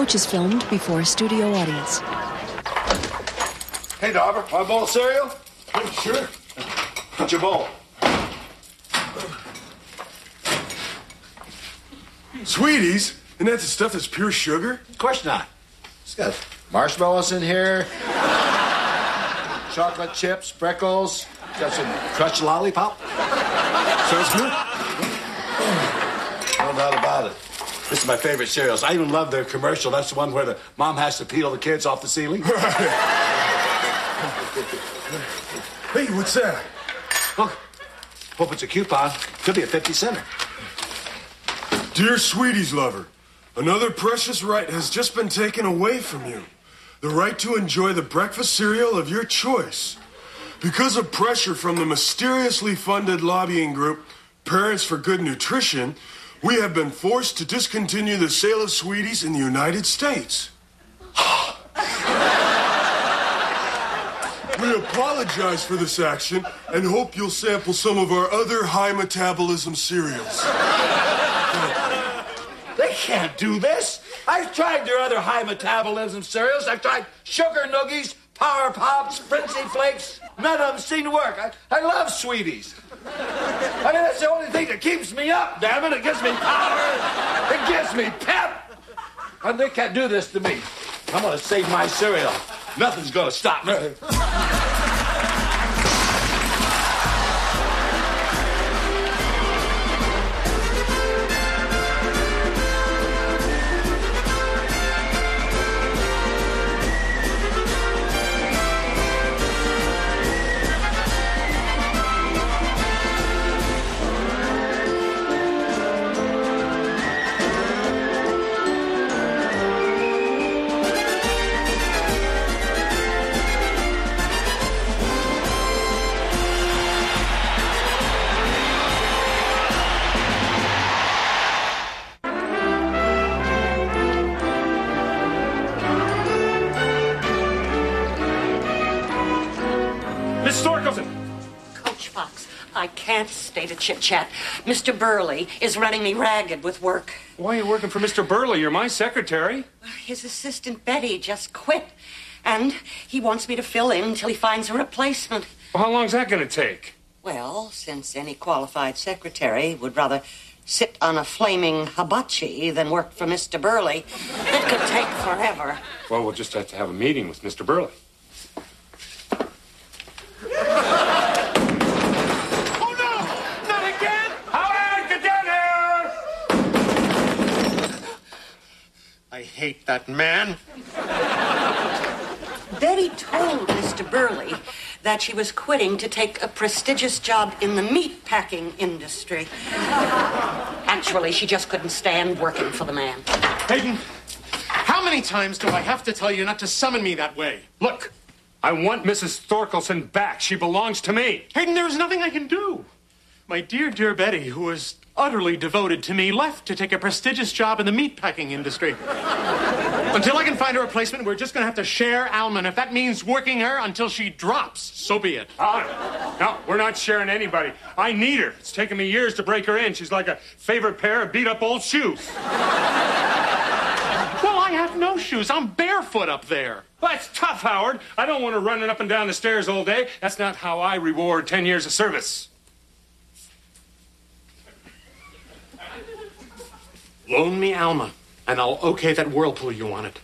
which is filmed before a studio audience. Hey, Dauber, want a bowl of cereal? Oh, sure. What's your bowl? Sweeties? And that's the stuff that's pure sugar? Of course not. It's got marshmallows in here, chocolate chips, sprinkles, got some crushed lollipop. Sounds good. No doubt about it. This is my favorite cereals. I even love their commercial. That's the one where the mom has to peel the kids off the ceiling. Hey, what's that? Look, hope it's a coupon. Could be a 50-center. Dear Sweeties lover, another precious right has just been taken away from you. The right to enjoy the breakfast cereal of your choice. Because of pressure from the mysteriously funded lobbying group, Parents for Good Nutrition, we have been forced to discontinue the sale of Sweeties in the United States. We apologize for this action and hope you'll sample some of our other high metabolism cereals. They can't do this. I've tried their other high metabolism cereals. I've tried Sugar Noogies, Power Pops, Princey Flakes. None of them seem to work. I love Sweeties. I mean, that's the only thing that keeps me up, damn it. It gives me power. It gives me pep. And they can't do this to me. I'm going to save my cereal. Nothing's going to stop me. I can't stay to chit-chat. Mr. Burley is running me ragged with work. Why are you working for Mr. Burley? You're my secretary. His assistant, Betty, just quit. And he wants me to fill in until he finds a replacement. Well, how long's that going to take? Well, since any qualified secretary would rather sit on a flaming hibachi than work for Mr. Burley, it could take forever. Well, we'll just have to have a meeting with Mr. Burley. I hate that man. Betty told Mr. Burley that she was quitting to take a prestigious job in the meat packing industry. Actually, she just couldn't stand working for the man. Hayden, how many times do I have to tell you not to summon me that way? Look, I want Mrs. Thorkelson back. She belongs to me. Hayden, there is nothing I can do. My dear, dear Betty, who was utterly devoted to me, left to take a prestigious job in the meatpacking industry. Until I can find a replacement, we're just going to have to share Alma. If that means working her until she drops, so be it. No, we're not sharing anybody. I need her. It's taken me years to break her in. She's like a favorite pair of beat-up old shoes. Well, I have no shoes. I'm barefoot up there. Well, that's tough, Howard. I don't want her running up and down the stairs all day. That's not how I reward 10 years of service. Loan me Alma, and I'll okay that whirlpool you wanted.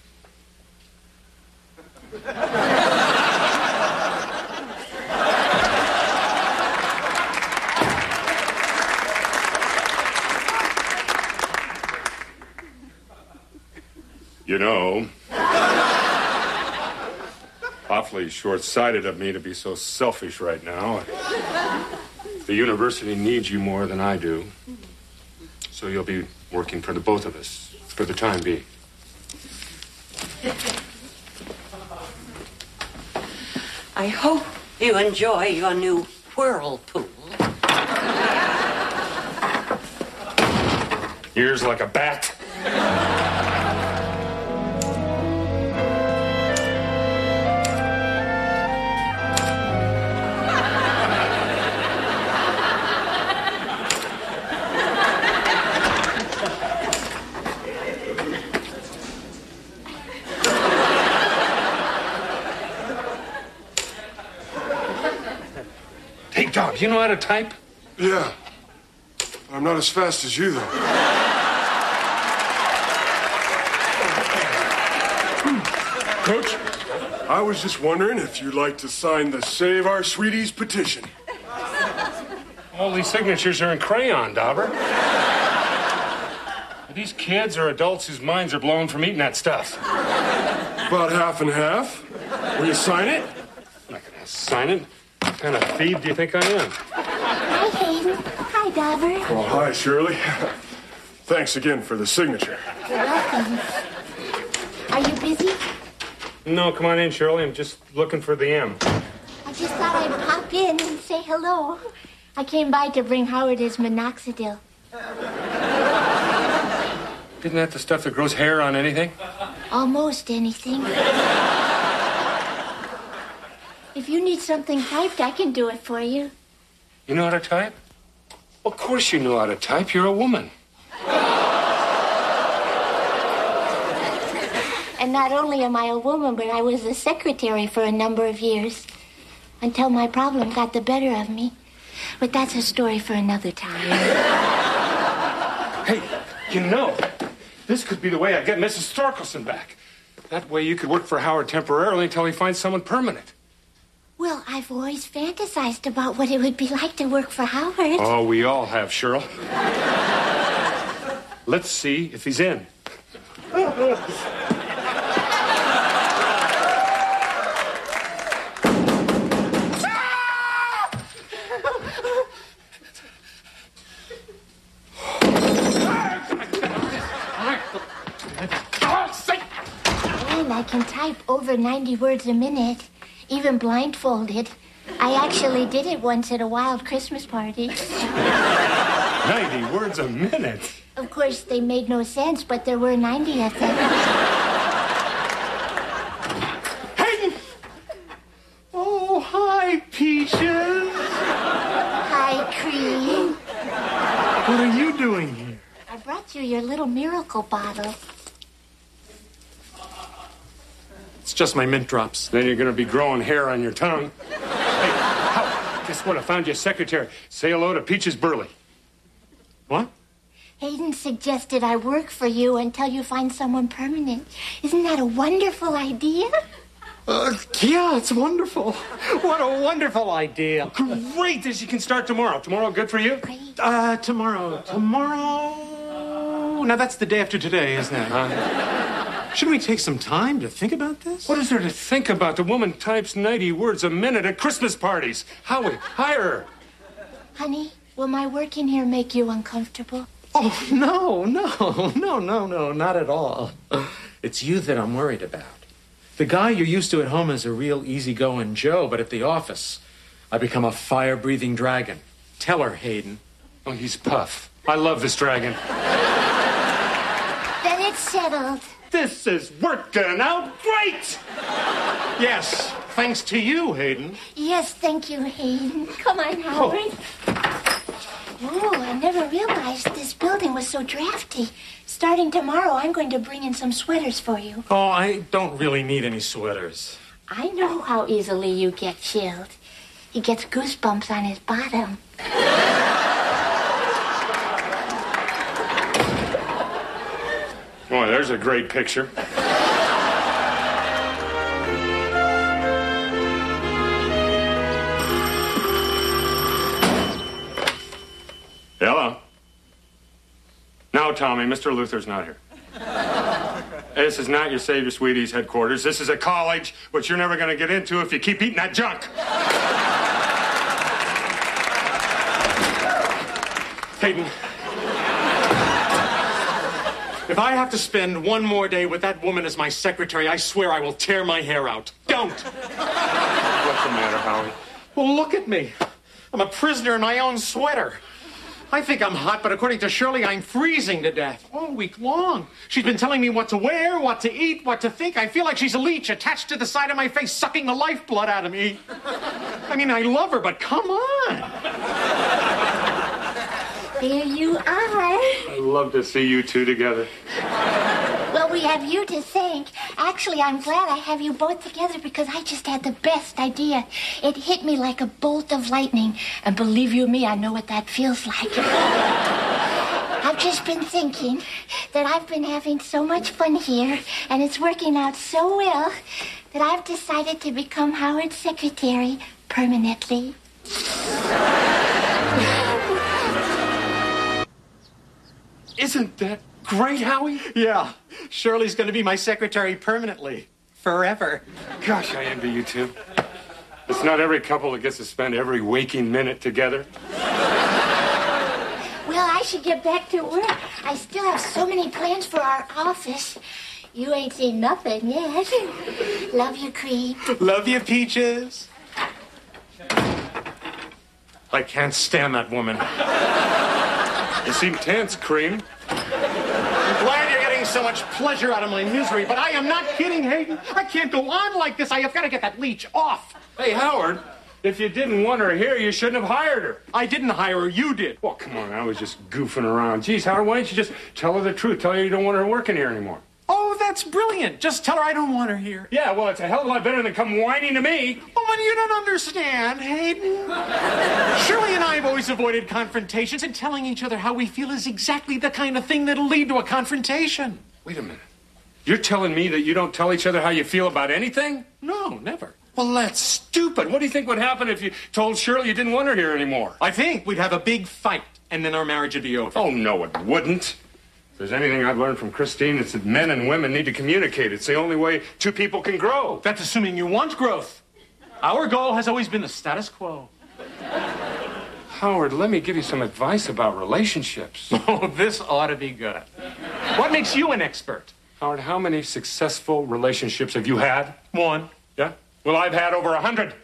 You know, awfully short-sighted of me to be so selfish right now. The university needs you more than I do, so you'll be working for the both of us for the time being. I hope you enjoy your new whirlpool. Ears like a bat. job. You know how to type? Yeah. I'm not as fast as you, though. Coach, I was just wondering if you'd like to sign the Save Our Sweeties petition. All these signatures are in crayon, Dauber. These kids are adults whose minds are blown from eating that stuff. About half and half. Will you sign it? I'm not going to sign it. What kind of thief do you think I am? Hi, Hayden. Hi, Dauber. Well, hi, Shirley. Thanks again for the signature. You're welcome. Are you busy? No, come on in, Shirley. I'm just looking for the M. I just thought I'd pop in and say hello. I came by to bring Howard his minoxidil. Isn't that the stuff that grows hair on anything? Almost anything. If you need something typed, I can do it for you. You know how to type? Of course you know how to type. You're a woman. And not only am I a woman, but I was a secretary for a number of years. Until my problem got the better of me. But that's a story for another time. Hey, you know, this could be the way I get Mrs. Thorkelson back. That way you could work for Howard temporarily until he finds someone permanent. Well, I've always fantasized about what it would be like to work for Howard. Oh, we all have, Cheryl. Let's see if he's in. And I can type over 90 words a minute, even blindfolded. I actually did it once at a wild Christmas party. 90 words a minute? Of course, they made no sense, but there were 90 of them. Hayden! Oh, hi, Peaches. Hi, Cream. What are you doing here? I brought you your little miracle bottle. It's just my mint drops. Then you're going to be growing hair on your tongue. Hey, guess what? I found you a secretary. Say hello to Peaches Burley. What? Hayden suggested I work for you until you find someone permanent. Isn't that a wonderful idea? Yeah, it's wonderful. What a wonderful idea. Great, as you can start tomorrow. Tomorrow good for you? Great. Tomorrow. Now, that's the day after today, isn't it? Shouldn't we take some time to think about this? What is there to think about? The woman types 90 words a minute at Christmas parties. Howie, hire her. Honey, will my work in here make you uncomfortable? Oh, no, not at all. It's you that I'm worried about. The guy you're used to at home is a real easygoing Joe, but at the office, I become a fire-breathing dragon. Tell her, Hayden. Oh, he's Puff. I love this dragon. Then it's settled. This is working out great! Yes, thanks to you, Hayden. Yes, thank you, Hayden. Come on, Howard. Oh, I never realized this building was so drafty. Starting tomorrow, I'm going to bring in some sweaters for you. Oh, I don't really need any sweaters. I know how easily you get chilled. He gets goosebumps on his bottom. Boy, there's a great picture. Hello. No, Tommy, Mr. Luther's not here. This is not your Save Your Sweeties headquarters. This is a college, which you're never going to get into if you keep eating that junk. Hayden, if I have to spend one more day with that woman as my secretary, I swear I will tear my hair out. Don't! What's the matter, Howie? Well, look at me. I'm a prisoner in my own sweater. I think I'm hot, but according to Shirley, I'm freezing to death all week long. She's been telling me what to wear, what to eat, what to think. I feel like she's a leech attached to the side of my face, sucking the lifeblood out of me. I mean, I love her, but come on. There you are. I'd love to see you two together. Well, We have you to thank. Actually, I'm glad I have you both together because I just had the best idea. It hit me like a bolt of lightning. And believe you me, I know what that feels like. I've just been thinking that I've been having so much fun here, and it's working out so well that I've decided to become Howard's secretary permanently. Isn't that great, Howie? Yeah, Shirley's going to be my secretary permanently. Forever. Gosh, I envy you two. It's not every couple that gets to spend every waking minute together. Well, I should get back to work. I still have so many plans for our office. You ain't seen nothing yet. Love you, Cream. Love you, Peaches. I can't stand that woman. You seem tense, Cream. I'm glad you're getting so much pleasure out of my misery, but I am not kidding, Hayden. I can't go on like this. I have got to get that leech off. Hey, Howard, if you didn't want her here, you shouldn't have hired her. I didn't hire her. You did. Well, come on. I was just goofing around. Geez, Howard, why don't you just tell her the truth? Tell her you don't want her working here anymore. Oh, that's brilliant. Just tell her I don't want her here. Yeah, well, it's a hell of a lot better than come whining to me. Oh, man, you don't understand, Hayden. Shirley and I have always avoided confrontations, and telling each other how we feel is exactly the kind of thing that'll lead to a confrontation. Wait a minute. You're telling me that you don't tell each other how you feel about anything? No, never. Well, that's stupid. What do you think would happen if you told Shirley you didn't want her here anymore? I think we'd have a big fight, and then our marriage would be over. Oh, no, it wouldn't. If there's anything I've learned from Christine, it's that men and women need to communicate. It's the only way two people can grow. That's assuming you want growth. Our goal has always been the status quo. Howard, let me give you some advice about relationships. Oh, this ought to be good. What makes you an expert? Howard, how many successful relationships have you had? One. Yeah? Well, I've had over 100.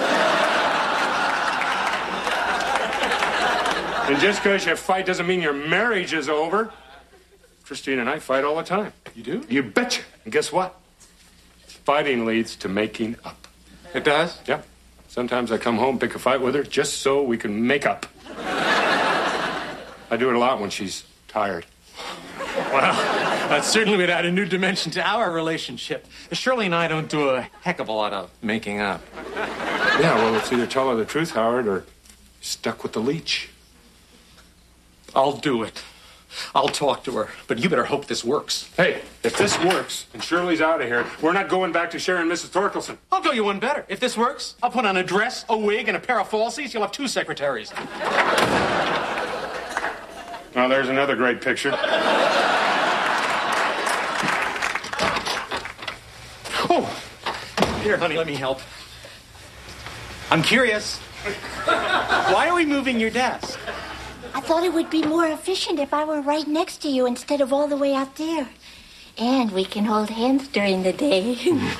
And just because you fight doesn't mean your marriage is over. Christine and I fight all the time. You do? You betcha. And guess what? Fighting leads to making up. It does? Yeah. Sometimes I come home, pick a fight with her, just so we can make up. I do it a lot when she's tired. Well, that certainly would add a new dimension to our relationship. Shirley and I don't do a heck of a lot of making up. Yeah, well, it's either tell her the truth, Howard, or stuck with the leech. I'll do it. I'll talk to her, but you better hope this works. Hey, if this works and Shirley's out of here, we're not going back to Sharon and Mrs. Thorkelson. I'll tell you one better. If this works, I'll put on a dress, a wig, and a pair of falsies. You'll have two secretaries. Oh, there's another great picture. Oh, here, honey, let me help. I'm curious. Why are we moving your desk? I thought it would be more efficient if I were right next to you instead of all the way out there. And we can hold hands during the day.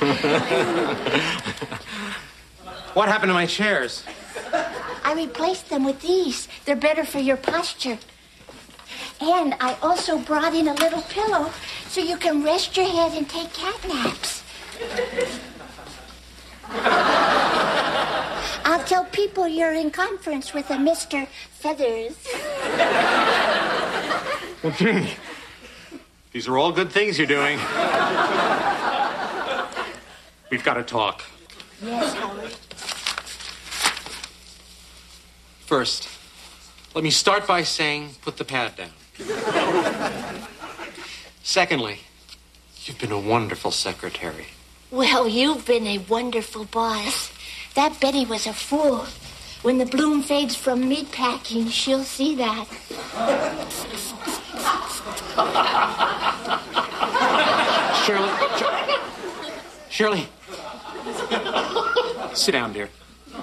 What happened to my chairs? I replaced them with these. They're better for your posture. And I also brought in a little pillow so you can rest your head and take cat naps. I'll tell people you're in conference with a Mr. Feathers. These are all good things you're doing. We've got to talk. Yes, Howard. First, let me start by saying, put the pad down. Secondly, you've been a wonderful secretary. Well, you've been a wonderful boss. That Betty was a fool. When the bloom fades from meatpacking, she'll see that. Shirley. Sit down, dear.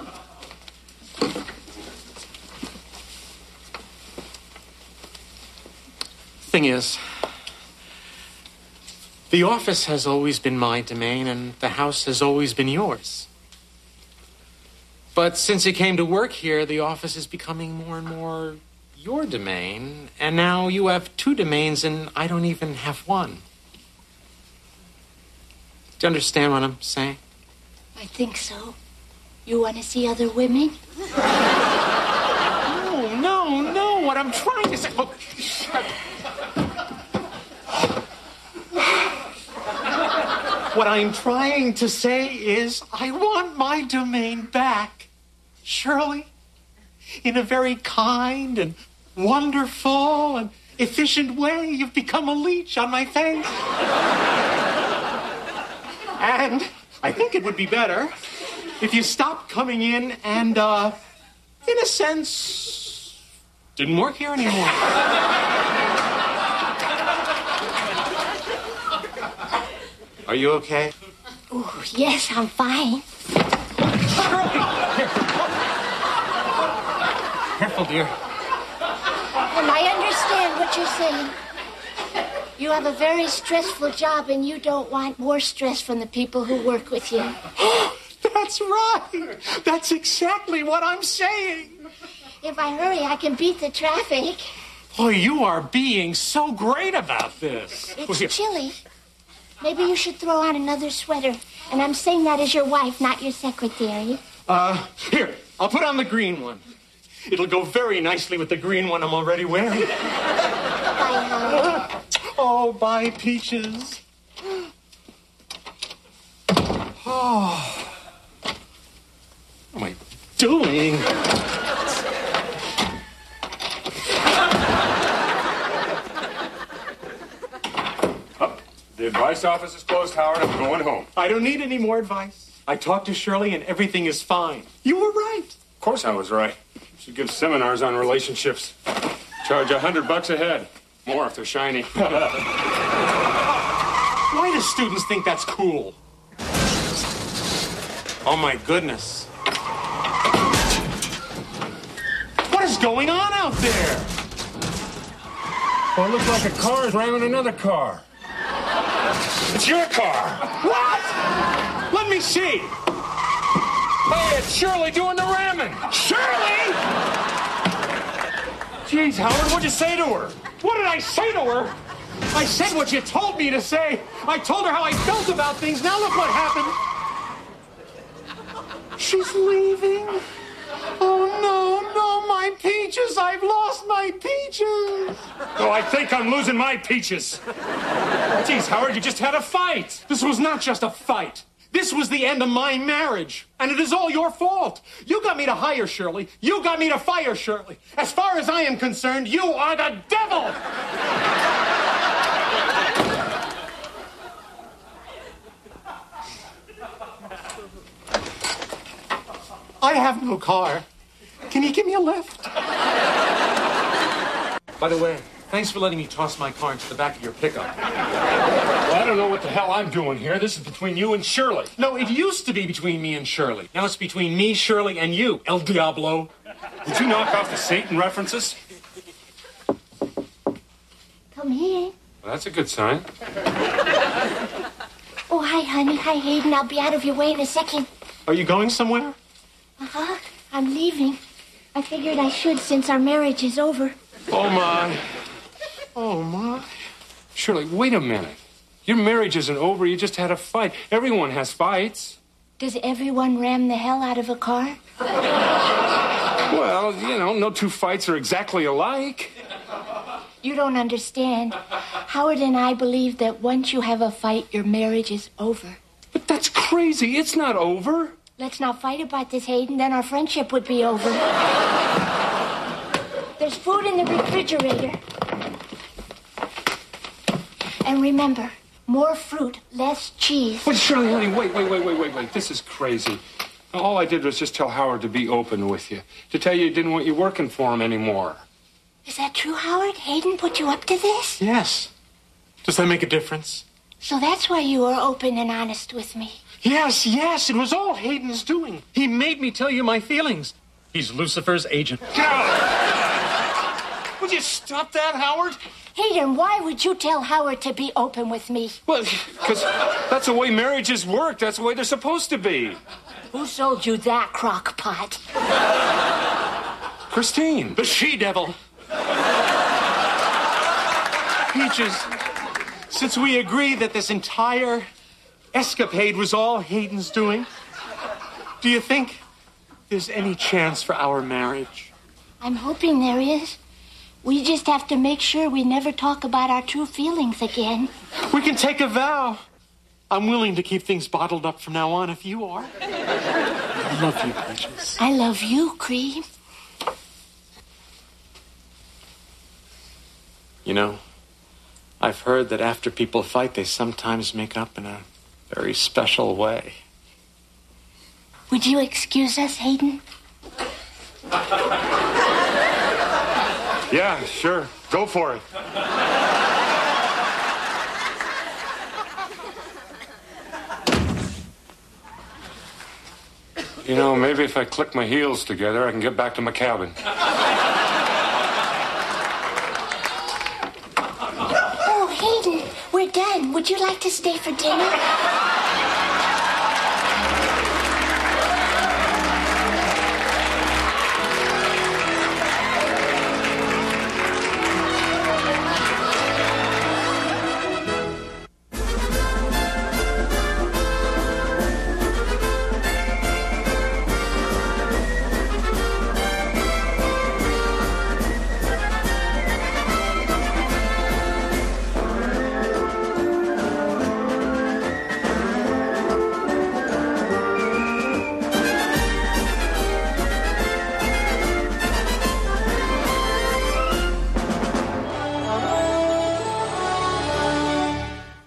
Thing is, the office has always been my domain, and the house has always been yours. But since you came to work here, the office is becoming more and more your domain, and now you have two domains, and I don't even have one. Do you understand what I'm saying? I think so. You want to see other women? No. What I'm trying to say... Oh, shut up. What I'm trying to say is I want my domain back. Shirley, in a very kind and wonderful and efficient way, you've become a leech on my face. And I think it would be better if you stopped coming in and, in a sense, didn't work here anymore. Are you okay? Oh, yes, I'm fine. Shirley! Here. Careful, dear. And I understand what you're saying. You have a very stressful job, and you don't want more stress from the people who work with you. That's right. That's exactly what I'm saying. If I hurry, I can beat the traffic. Boy, you are being so great about this. It's chilly. Maybe you should throw on another sweater. And I'm saying that as your wife, not your secretary. Here, I'll put on the green one. It'll go very nicely with the green one I'm already wearing. Bye, honey. Oh, bye, Peaches. Oh. What am I doing? The advice office is closed, Howard. I'm going home. I don't need any more advice. I talked to Shirley and everything is fine. You were right. Of course I was right. Should give seminars on relationships. Charge $100 a head. More if they're shiny. Why do students think that's cool? Oh, my goodness. What is going on out there? Well, it looks like a car is ramming another car. It's your car. What? Let me see. Hey, it's Shirley doing the ramming. Shirley! Jeez, Howard, what'd you say to her? What did I say to her? I said what you told me to say. I told her how I felt about things. Now look what happened. She's leaving. Oh, no, my peaches. I've lost my peaches. Oh, I think I'm losing my peaches. Jeez, Howard, you just had a fight. This was not just a fight. This was the end of my marriage. And it is all your fault. You got me to hire Shirley. You got me to fire Shirley. As far as I am concerned, you are the devil. I have no car. Can you give me a lift? By the way, thanks for letting me toss my car into the back of your pickup. Well, I don't know what the hell I'm doing here. This is between you and Shirley. No, it used to be between me and Shirley. Now it's between me, Shirley, and you, El Diablo. Would you knock off the Satan references? Come here. Well, that's a good sign. Oh, hi, honey. Hi, Hayden. I'll be out of your way in a second. Are you going somewhere? Uh-huh. I'm leaving. I figured I should since our marriage is over. Oh, my. Oh, my. Shirley, wait a minute. Your marriage isn't over. You just had a fight. Everyone has fights. Does everyone ram the hell out of a car? Well, you know, no two fights are exactly alike. You don't understand. Howard and I believe that once you have a fight, your marriage is over. But that's crazy. It's not over. Let's not fight about this, Hayden. Then our friendship would be over. There's food in the refrigerator. And remember, more fruit, less cheese. Wait, Shirley, honey, wait. This is crazy. All I did was just tell Howard to be open with you. To tell you he didn't want you working for him anymore. Is that true, Howard? Hayden put you up to this? Yes. Does that make a difference? So that's why you were open and honest with me. Yes. It was all Hayden's doing. He made me tell you my feelings. He's Lucifer's agent. Would you stop that, Howard? Hayden, why would you tell Howard to be open with me? Well, because that's the way marriages work. That's the way they're supposed to be. Who sold you that crock pot? Christine. The she-devil. Peaches, since we agree that this entire escapade was all Hayden's doing, do you think there's any chance for our marriage? I'm hoping there is. We just have to make sure we never talk about our true feelings again. We can take a vow. I'm willing to keep things bottled up from now on if you are. I love you, Peaches. I love you, Cream. You know, I've heard that after people fight, they sometimes make up in a very special way. Would you excuse us, Hayden? Yeah, sure. Go for it. You know, maybe if I click my heels together, I can get back to my cabin. Oh, Hayden, we're done. Would you like to stay for dinner?